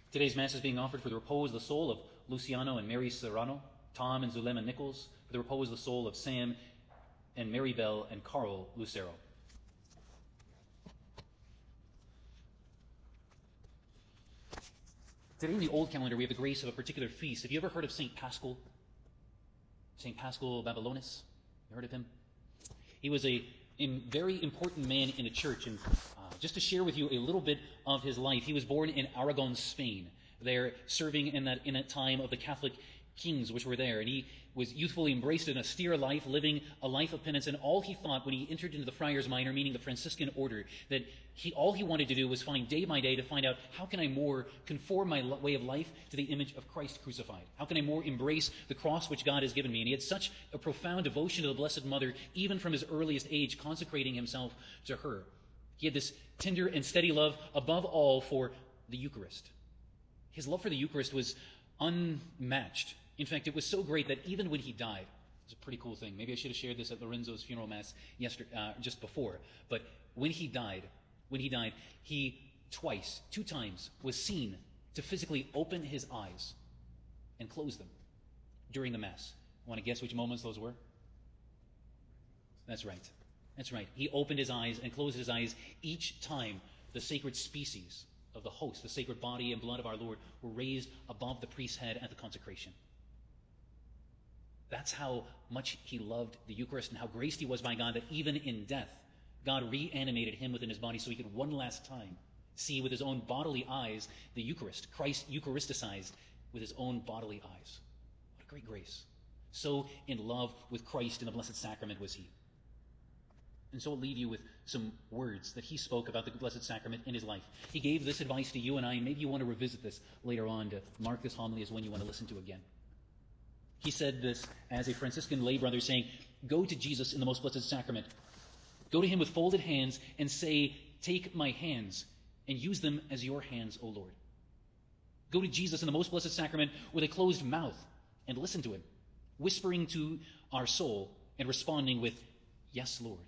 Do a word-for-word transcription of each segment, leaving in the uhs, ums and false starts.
Today's Mass is being offered for the repose of the soul of Luciano and Mary Serrano, Tom and Zulema Nichols, for the repose of the soul of Sam and Mary Bell and Carl Lucero. Today in the Old Calendar, we have the grace of a particular feast. Have you ever heard of Saint Paschal? Saint Paschal Babylonis? You heard of him? He was a, a very important man in the church. And uh, just to share with you a little bit of his life, he was born in Aragon, Spain, there serving in that, in that time of the Catholic kings which were there. And he was youthfully embraced an austere life, living a life of penance. And all he thought when he entered into the Friars Minor, meaning the Franciscan order, that he all he wanted to do was find day by day to find out, how can I more conform my way of life to the image of Christ crucified? How can I more embrace the cross which God has given me? And he had such a profound devotion to the Blessed Mother, even from his earliest age, consecrating himself to her. He had this tender and steady love, above all, for the Eucharist. His love for the Eucharist was unmatched. In fact, it was so great that even when he died, it was a pretty cool thing. Maybe I should have shared this at Lorenzo's funeral mass yesterday, uh, just before. But when he died, when he died, he twice, two times, was seen to physically open his eyes and close them during the Mass. Want to guess which moments those were? That's right. That's right. He opened his eyes and closed his eyes each time the sacred species of the host, the sacred body and blood of our Lord, were raised above the priest's head at the consecration. That's how much he loved the Eucharist and how graced he was by God, that even in death, God reanimated him within his body so he could one last time see with his own bodily eyes the Eucharist, Christ Eucharisticized with his own bodily eyes. What a great grace. So in love with Christ in the Blessed Sacrament was he. And so I'll leave you with some words that he spoke about the Blessed Sacrament in his life. He gave this advice to you and I, and maybe you want to revisit this later on to mark this homily as one you want to listen to again. He said this as a Franciscan lay brother, saying, "Go to Jesus in the Most Blessed Sacrament. Go to him with folded hands and say, 'Take my hands and use them as your hands, O Lord.' Go to Jesus in the Most Blessed Sacrament with a closed mouth and listen to him, whispering to our soul and responding with, 'Yes, Lord.'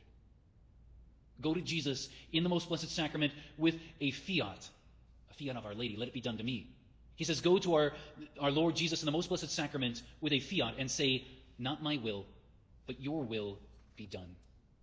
Go to Jesus in the Most Blessed Sacrament with a fiat, a fiat of Our Lady, 'Let it be done to me.' He says, go to our, our Lord Jesus in the Most Blessed Sacrament with a fiat and say, 'Not my will, but your will be done.'"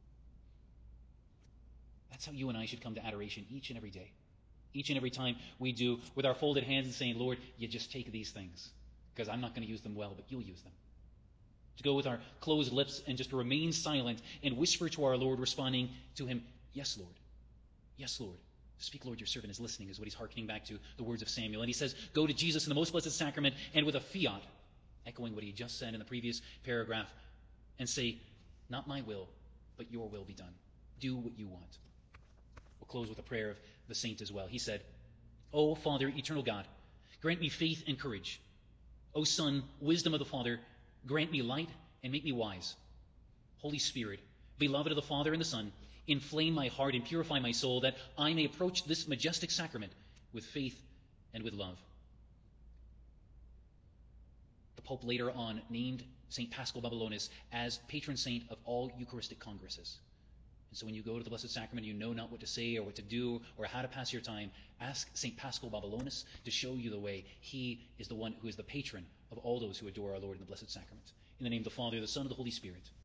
That's how you and I should come to adoration each and every day. Each and every time we do, with our folded hands and saying, "Lord, you just take these things, because I'm not going to use them well, but you'll use them." To go with our closed lips and just remain silent and whisper to our Lord, responding to him, "Yes, Lord. Yes, Lord. Speak, Lord, your servant is listening," is what he's hearkening back to, the words of Samuel. And he says, go to Jesus in the Most Blessed Sacrament and with a fiat, echoing what he just said in the previous paragraph, and say, "Not my will, but your will be done. Do what you want." We'll close with a prayer of the saint as well. He said, "O Father, eternal God, grant me faith and courage. O Son, wisdom of the Father, grant me light and make me wise. Holy Spirit, beloved of the Father and the Son, inflame my heart and purify my soul, that I may approach this majestic sacrament with faith and with love." The Pope later on named Saint Paschal Babylonis as patron saint of all Eucharistic congresses. And so when you go to the Blessed Sacrament, you know not what to say or what to do or how to pass your time, ask Saint Paschal Babylonis to show you the way. He is the one who is the patron of all those who adore our Lord in the Blessed Sacrament. In the name of the Father, the Son, and the Holy Spirit.